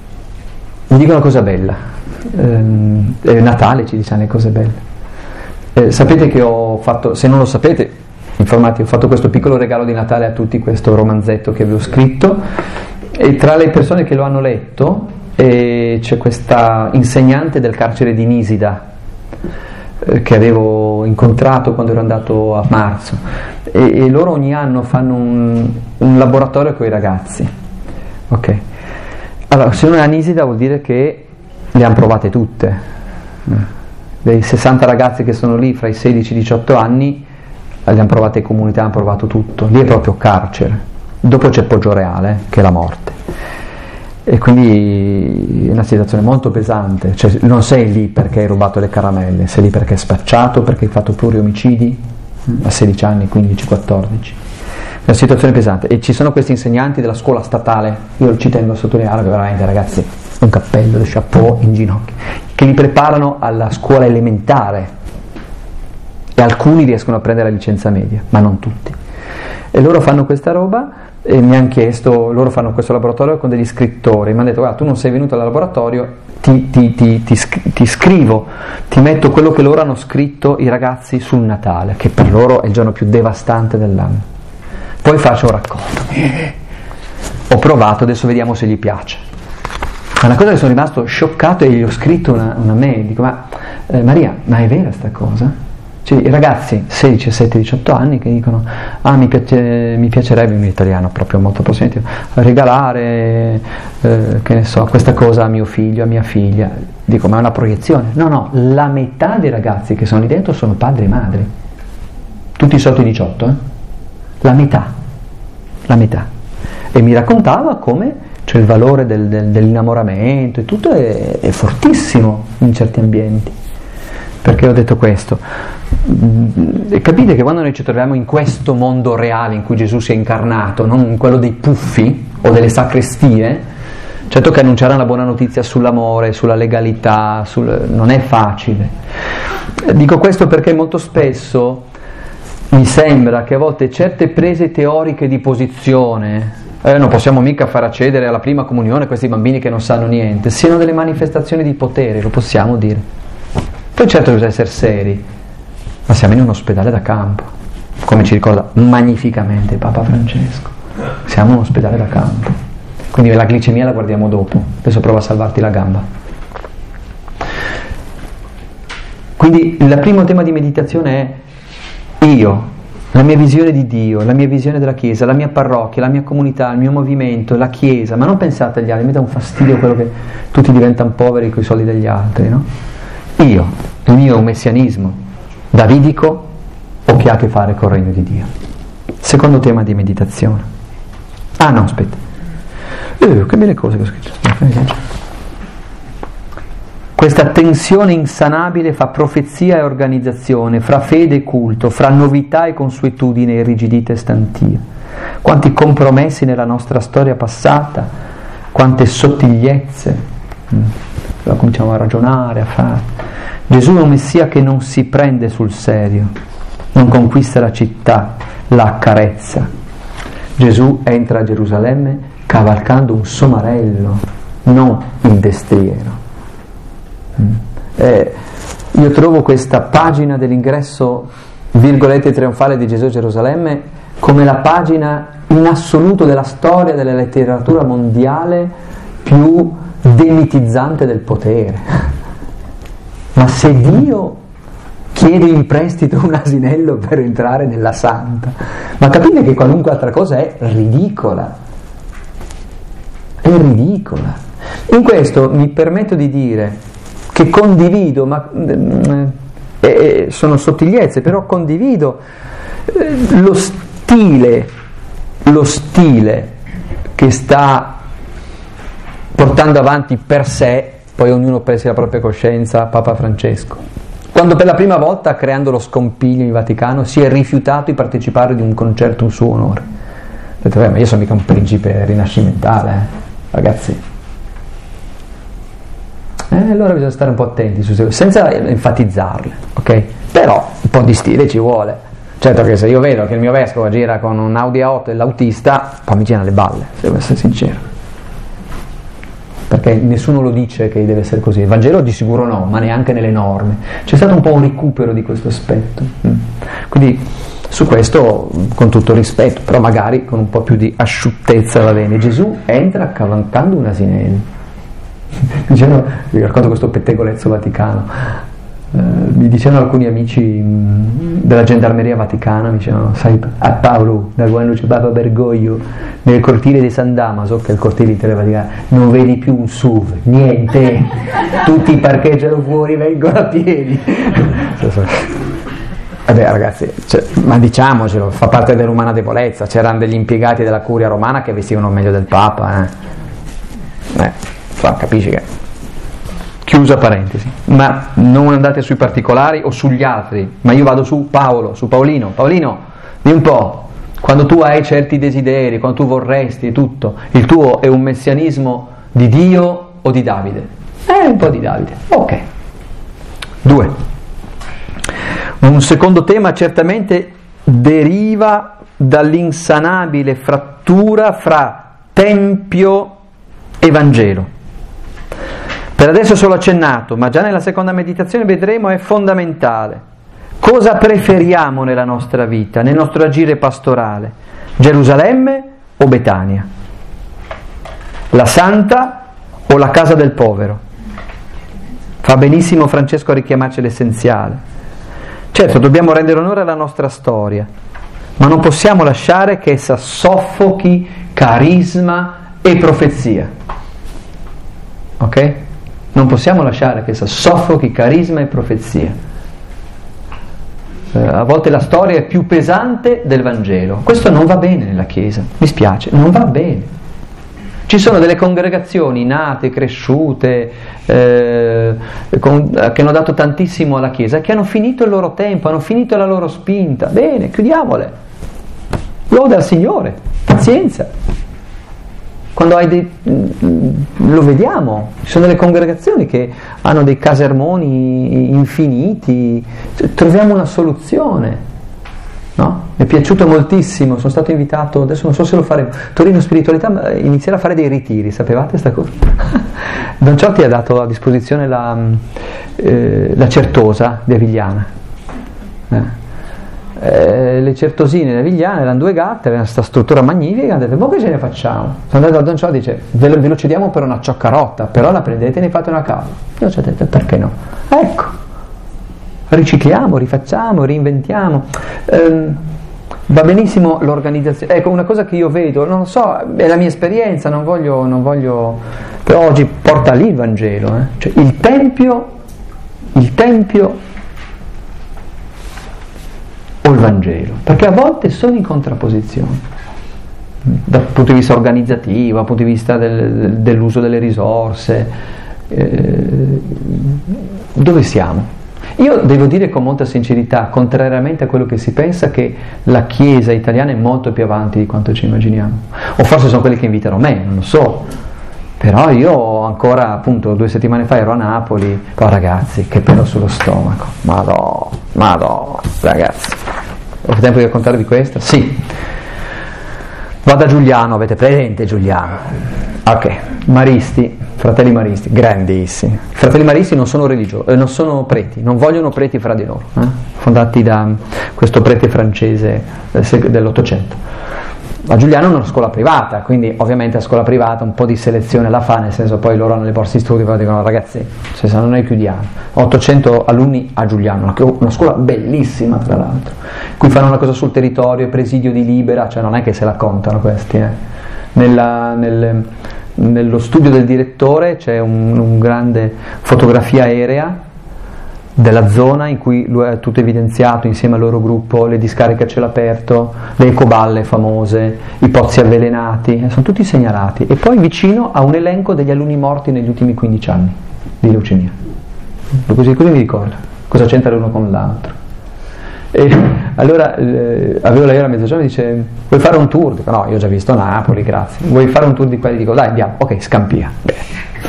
mi dico una cosa bella. Eh, Natale ci diciamo le cose belle. Eh, sapete che ho fatto, se non lo sapete, informati, ho fatto questo piccolo regalo di Natale a tutti, questo romanzetto che avevo scritto, e tra le persone che lo hanno letto eh, c'è questa insegnante del carcere di Nisida eh, che avevo incontrato quando ero andato a marzo, e, e loro ogni anno fanno un, un laboratorio con i ragazzi. Ok, allora se uno è a Nisida vuol dire che le hanno provate tutte. Dei sessanta ragazzi che sono lì fra i sedici e i diciotto anni, le hanno provate in comunità, hanno provato tutto. Lì è proprio carcere. Dopo c'è Poggioreale, che è la morte. E quindi è una situazione molto pesante. Cioè, non sei lì perché hai rubato le caramelle, sei lì perché hai spacciato, perché hai fatto pluriomicidi a sedici anni, quindici, quattordici. È una situazione pesante. E ci sono questi insegnanti della scuola statale, io ci tengo a sottolineare che veramente, ragazzi, un cappello, del chapeau in ginocchio, che li preparano alla scuola elementare, e alcuni riescono a prendere la licenza media, ma non tutti. E loro fanno questa roba e mi hanno chiesto, loro fanno questo laboratorio con degli scrittori, mi hanno detto: guarda, tu non sei venuto al laboratorio, ti, ti, ti, ti, ti scrivo, ti metto quello che loro hanno scritto i ragazzi sul Natale, che per loro è il giorno più devastante dell'anno, poi faccio un racconto. Ho provato, adesso vediamo se gli piace. Ma una cosa che sono rimasto scioccato, e gli ho scritto una, una mail, dico: ma eh, Maria, ma è vera sta cosa? Cioè, i ragazzi sedici, diciassette, diciotto anni che dicono: ah, mi, piace, mi piacerebbe, in italiano proprio molto prossimo, regalare eh, che ne so, questa cosa a mio figlio, a mia figlia. Dico: ma è una proiezione? No, no, la metà dei ragazzi che sono lì dentro sono padri e madri, tutti sotto i diciotto, eh? La metà, la metà. E mi raccontava come, cioè, il valore del, del, dell'innamoramento e tutto è, è fortissimo in certi ambienti. Perché ho detto questo? E capite che quando noi ci troviamo in questo mondo reale in cui Gesù si è incarnato, non in quello dei puffi o delle sacrestie, certo che annunciare una buona notizia sull'amore, sulla legalità, sul... non è facile. Dico questo perché molto spesso mi sembra che a volte certe prese teoriche di posizione, eh, non possiamo mica far accedere alla prima comunione questi bambini che non sanno niente, siano delle manifestazioni di potere, lo possiamo dire. Poi certo bisogna essere seri, ma siamo in un ospedale da campo, come ci ricorda magnificamente Papa Francesco. Siamo in un ospedale da campo, quindi la glicemia la guardiamo dopo. Adesso prova a salvarti la gamba. Quindi il primo tema di meditazione è io, la mia visione di Dio, la mia visione della Chiesa, la mia parrocchia, la mia comunità, il mio movimento, la Chiesa. Ma non pensate agli altri, mi dà un fastidio quello che tutti diventano poveri con i soldi degli altri, no? Io, il mio è un messianismo davidico o che ha a che fare col regno di Dio? Secondo tema di meditazione. Ah no, aspetta. Eh, che belle cose che ho scritto. Questa tensione insanabile fra profezia e organizzazione, fra fede e culto, fra novità e consuetudine e rigidità e stantia. Quanti compromessi nella nostra storia passata, quante sottigliezze. Allora cominciamo a ragionare, a fare. Gesù è un Messia che non si prende sul serio, non conquista la città, la accarezza. Gesù entra a Gerusalemme cavalcando un somarello, non il destriero. Eh, io trovo questa pagina dell'ingresso, virgolette, trionfale di Gesù a Gerusalemme come la pagina in assoluto della storia della letteratura mondiale più demitizzante del potere. Ma se Dio chiede in prestito un asinello per entrare nella santa, ma capite che qualunque altra cosa è ridicola, è ridicola. In questo mi permetto di dire che condivido, ma eh, eh, sono sottigliezze, però condivido eh, lo stile, lo stile che sta portando avanti per sé, poi ognuno pensi la propria coscienza, Papa Francesco, quando per la prima volta, creando lo scompiglio in Vaticano, si è rifiutato di partecipare di un concerto in suo onore. Ho detto: beh, ma io sono mica un principe rinascimentale, eh? Ragazzi. Eh, allora bisogna stare un po' attenti, senza enfatizzarle, ok? Però un po' di stile ci vuole. Certo che se io vedo che il mio vescovo gira con un Audi A otto e l'autista, poi mi gira le balle, devo essere sincero. perché nessuno lo dice che deve essere così. Il Vangelo di sicuro no, ma neanche nelle norme. C'è stato un po' un recupero di questo aspetto. Quindi su questo, con tutto rispetto, però magari con un po' più di asciuttezza va bene. Gesù entra cavalcando un asinello. Dicevano, vi racconto questo pettegolezzo vaticano. Uh, mi dicevano alcuni amici mh, della gendarmeria vaticana, mi dicevano, sai, a Paolo, da quando c'è Papa Bergoglio nel cortile di San Damaso, che è il cortile di Vaticana, non vedi più un S U V, niente, tutti parcheggiano fuori, vengono a piedi. Vabbè ragazzi, cioè, ma diciamocelo, fa parte dell'umana debolezza. C'erano degli impiegati della curia romana che vestivano meglio del Papa, eh, eh fa, capisci che... Chiusa parentesi, ma non andate sui particolari o sugli altri, ma io vado su Paolo, su Paolino. Paolino, di un po', quando tu hai certi desideri, quando tu vorresti e tutto, il tuo è un messianismo di Dio o di Davide? È un po' di Davide, ok. Due. Un secondo tema certamente deriva dall'insanabile frattura fra Tempio e Vangelo. Per adesso solo accennato, ma già nella seconda meditazione vedremo è fondamentale. Cosa preferiamo nella nostra vita, nel nostro agire pastorale? Gerusalemme o Betania? La santa o la casa del povero? Fa benissimo Francesco a richiamarci l'essenziale. Certo, dobbiamo rendere onore alla nostra storia, ma non possiamo lasciare che essa soffochi carisma e profezia. Ok? Non possiamo lasciare che essa soffochi carisma e profezia. Eh, a volte la storia è più pesante del Vangelo. Questo non va bene nella Chiesa, mi spiace, non va bene. Ci sono delle congregazioni nate, cresciute, eh, con, che hanno dato tantissimo alla Chiesa, che hanno finito il loro tempo, hanno finito la loro spinta. Bene, chiudiamole. Lode al Signore, pazienza. Quando hai dei, lo vediamo, ci sono delle congregazioni che hanno dei casermoni infiniti, cioè, troviamo una soluzione, no? Mi è piaciuto moltissimo, sono stato invitato, adesso non so se lo faremo, Torino Spiritualità inizierà a fare dei ritiri, sapevate questa cosa? Don Ciotti ha dato a disposizione la, eh, la Certosa di Avigliana. Eh. Eh, le certosine di Avigliana erano due gatte, avevano questa struttura magnifica, hanno detto, ma che ce ne facciamo? Sono andato da Don Ciotti, dice, ve lo, ve lo cediamo per una cioccarotta, però la prendete e ne fate una casa. Io ci ho detto, perché no? Ecco, ricicliamo, rifacciamo, reinventiamo. Eh, va benissimo l'organizzazione. Ecco, una cosa che io vedo, non lo so, è la mia esperienza, non voglio, non voglio, però oggi porta lì il Vangelo, eh? Cioè, il Tempio, il Tempio o il Vangelo, perché a volte sono in contrapposizione dal punto di vista organizzativo, dal punto di vista del, dell'uso delle risorse. Eh, dove siamo? Io devo dire con molta sincerità, contrariamente a quello che si pensa, che la Chiesa italiana è molto più avanti di quanto ci immaginiamo, o forse sono quelli che invitano me, non lo so, però io ancora, appunto, due settimane fa ero a Napoli, oh ragazzi, che pelo sullo stomaco, madò, madò, ragazzi. Ho tempo di raccontarvi questa? Sì. Vado a Giuliano, avete presente Giuliano? Ok, Maristi, fratelli Maristi, grandissimi. I fratelli Maristi non sono religiosi, eh, non sono preti, non vogliono preti fra di loro, eh? Fondati da questo prete francese dell'Ottocento. A Giuliano è una scuola privata, quindi ovviamente a scuola privata un po' di selezione la fa, nel senso poi loro hanno le borse di studio e dicono ragazzi, se non noi chiudiamo. ottocento alunni a Giuliano, una scuola bellissima tra l'altro, qui fanno una cosa sul territorio, presidio di Libera, cioè non è che se la contano questi. Eh. Nella, nel, nello studio del direttore c'è un, un grande fotografia aerea della zona in cui lui è tutto evidenziato insieme al loro gruppo, le discariche a cielo aperto, le ecoballe famose, i pozzi avvelenati, sono tutti segnalati, e poi vicino a un elenco degli alunni morti negli ultimi quindici anni di leucemia. Così, così mi ricordo cosa c'entra l'uno con l'altro. E allora eh, avevo la a mezzogiorno e dice, vuoi fare un tour? Dico, no, io ho già visto Napoli, grazie. Vuoi fare un tour di quelli? Dico, dai andiamo, ok, Scampia. Bene.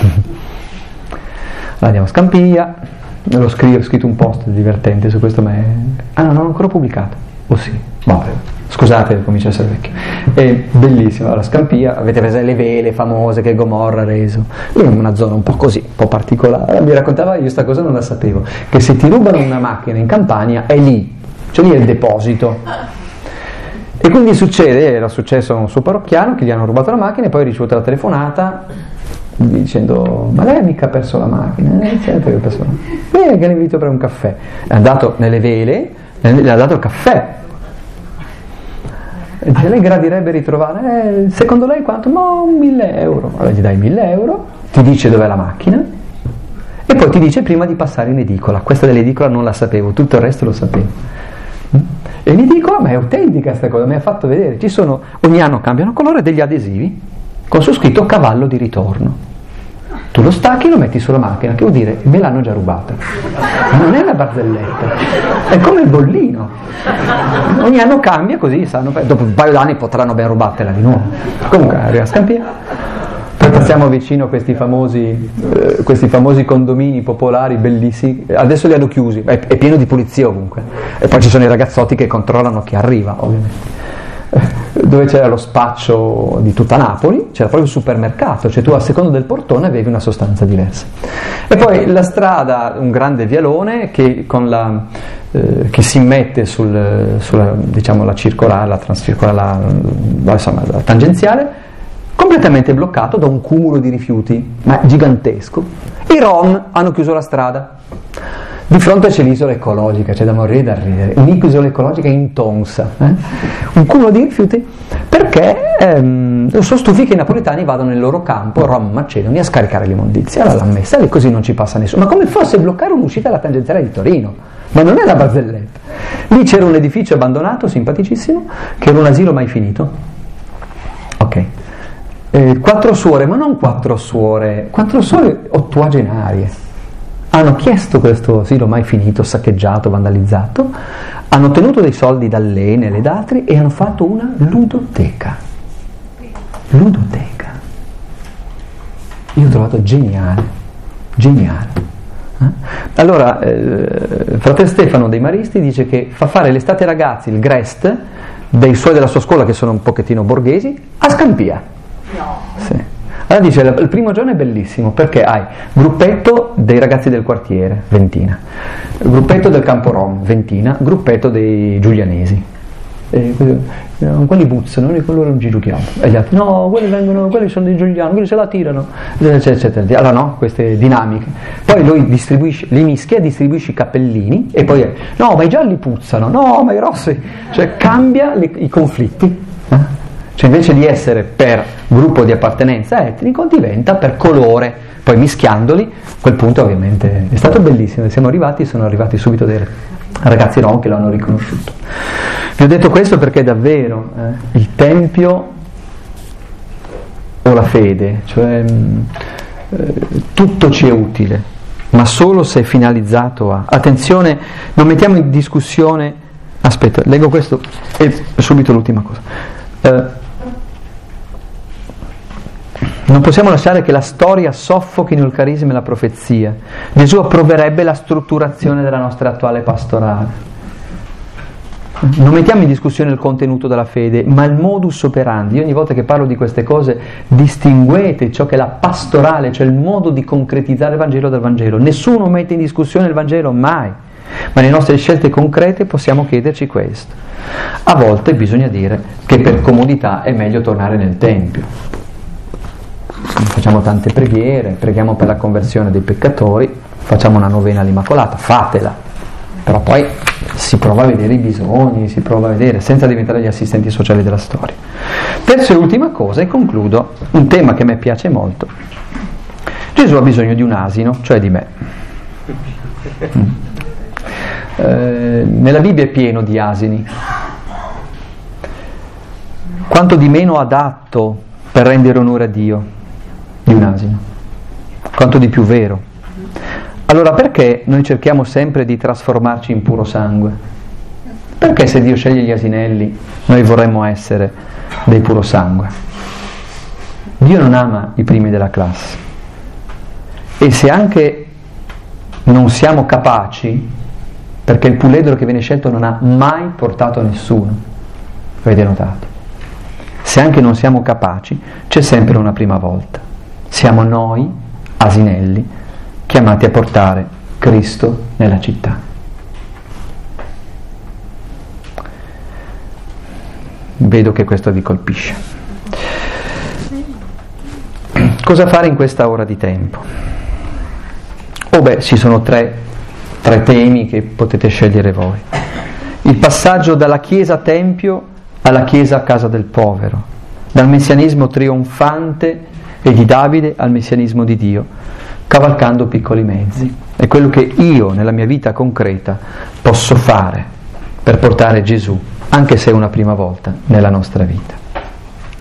Allora andiamo a Scampia. L'ho scritto, ho scritto un post divertente su questo, ma è... ah no, non l'ho ancora pubblicato. Oh sì, vabbè, scusate, comincia a essere vecchio. È bellissimo, la Scampia, avete preso le vele famose che Gomorra ha reso, lì è una zona un po' così, un po' particolare. Mi raccontava, io sta cosa non la sapevo, che se ti rubano una macchina in Campania è lì, cioè lì è il deposito. E quindi succede, era successo a un suo parrocchiano che gli hanno rubato la macchina e poi ha ricevuto la telefonata dicendo: ma lei mica ha perso la macchina? Eh, certo che ho perso la macchina. Bene, che le invito a prendere un caffè. È andato nelle vele, gli ha dato il caffè. E dice: lei gradirebbe ritrovare? Eh, secondo lei quanto? No, mille euro. Allora gli dai mille euro, ti dice dov'è la macchina e poi ti dice prima di passare in edicola. Questa dell'edicola non la sapevo, tutto il resto lo sapevo. E gli dico: ma è autentica questa cosa, mi ha fatto vedere, ci sono, ogni anno cambiano colore, degli adesivi con su scritto cavallo di ritorno. Tu lo stacchi e lo metti sulla macchina, che vuol dire me l'hanno già rubata. Non è la barzelletta, è come il bollino. Ogni anno cambia, così sanno, dopo un paio d'anni potranno ben rubartela di nuovo. Comunque arriva a Scampia, poi passiamo vicino a questi famosi, eh, questi famosi condomini popolari bellissimi. Adesso li hanno chiusi, è, è pieno di polizia ovunque, e poi ci sono i ragazzotti che controllano chi arriva, ovviamente. Dove c'era lo spaccio di tutta Napoli, c'era proprio il supermercato, cioè tu a seconda del portone avevi una sostanza diversa. E poi la strada, un grande vialone che, con la, eh, che si immette sul, sulla, diciamo, la circolare, la transcircolare, la, insomma, la tangenziale, completamente bloccato da un cumulo di rifiuti, ma gigantesco. I Rom hanno chiuso la strada. Di fronte c'è l'isola ecologica, c'è da morire da ridere, un'isola ecologica intonsa, eh? Un cumulo di rifiuti, perché ehm, sono stufi che i napoletani vadano nel loro campo, Rom Macedoni, a scaricare l'immondizia. Allora l'ha messa lì, così non ci passa nessuno, ma come fosse bloccare un'uscita alla tangenziale di Torino, ma non è la barzelletta. Lì c'era un edificio abbandonato, simpaticissimo, che era un asilo mai finito. Ok. Eh, quattro suore, ma non quattro suore, quattro suore ottuagenarie. Hanno chiesto questo asilo mai finito, saccheggiato, vandalizzato, hanno ottenuto dei soldi dall'Enel ed altri e hanno fatto una ludoteca. Ludoteca. Io ho trovato geniale, geniale. Eh? Allora, eh, frate Stefano dei Maristi dice che fa fare l'estate ai ragazzi il Grest dei suoi della sua scuola, che sono un pochettino borghesi, a Scampia. No. Sì. Allora dice, il primo giorno è bellissimo perché hai gruppetto dei ragazzi del quartiere, ventina, gruppetto del Campo Rom, ventina, gruppetto dei giulianesi. E quelli buzzano, noi con loro non ci giochiamo. E gli altri, no, quelli vengono, quelli sono dei giuliani, quelli se la tirano, eccetera, eccetera. Allora no, queste dinamiche. Poi lui distribuisce, li mischia, distribuisce i cappellini e poi, no, ma i gialli puzzano, no, ma i rossi. Cioè cambia le, i conflitti. Eh? Cioè invece di essere per gruppo di appartenenza etnico diventa per colore, poi mischiandoli, a quel punto ovviamente è stato bellissimo. Siamo arrivati, sono arrivati subito dei ragazzi rom che lo hanno riconosciuto. Vi ho detto questo perché davvero eh, il tempio o la fede, cioè eh, tutto ci è utile, ma solo se è finalizzato a... Attenzione, non mettiamo in discussione... Aspetta, leggo questo e subito l'ultima cosa. Eh, Non possiamo lasciare che la storia soffochino il carisma e la profezia. Gesù approverebbe la strutturazione della nostra attuale pastorale. Non mettiamo in discussione il contenuto della fede, ma il modus operandi. Io ogni volta che parlo di queste cose distinguete ciò che è la pastorale, cioè il modo di concretizzare il Vangelo dal Vangelo. Nessuno mette in discussione il Vangelo, mai. Ma nelle nostre scelte concrete possiamo chiederci questo. A volte bisogna dire che per comodità è meglio tornare nel Tempio. Facciamo tante preghiere, preghiamo per la conversione dei peccatori, facciamo una novena all'Immacolata, fatela, però poi si prova a vedere i bisogni, si prova a vedere, senza diventare gli assistenti sociali della storia. Terza e ultima cosa, e concludo, un tema che a me piace molto. Gesù ha bisogno di un asino, cioè di me. Mm. Eh, nella Bibbia è pieno di asini. Quanto di meno adatto per rendere onore a Dio di un asino, quanto di più vero. Allora perché noi cerchiamo sempre di trasformarci in puro sangue? Perché se Dio sceglie gli asinelli noi vorremmo essere dei puro sangue? Dio non ama i primi della classe, e se anche non siamo capaci, perché il puledro che viene scelto non ha mai portato a nessuno. Avete notato? Se anche non siamo capaci, c'è sempre una prima volta. Siamo noi, asinelli, chiamati a portare Cristo nella città. Vedo che questo vi colpisce. Cosa fare in questa ora di tempo? Oh beh, ci sono tre, tre temi che potete scegliere voi. Il passaggio dalla chiesa tempio alla chiesa casa del povero, dal messianismo trionfante e di Davide al messianismo di Dio, cavalcando piccoli mezzi. È quello che io nella mia vita concreta posso fare per portare Gesù, anche se è una prima volta nella nostra vita.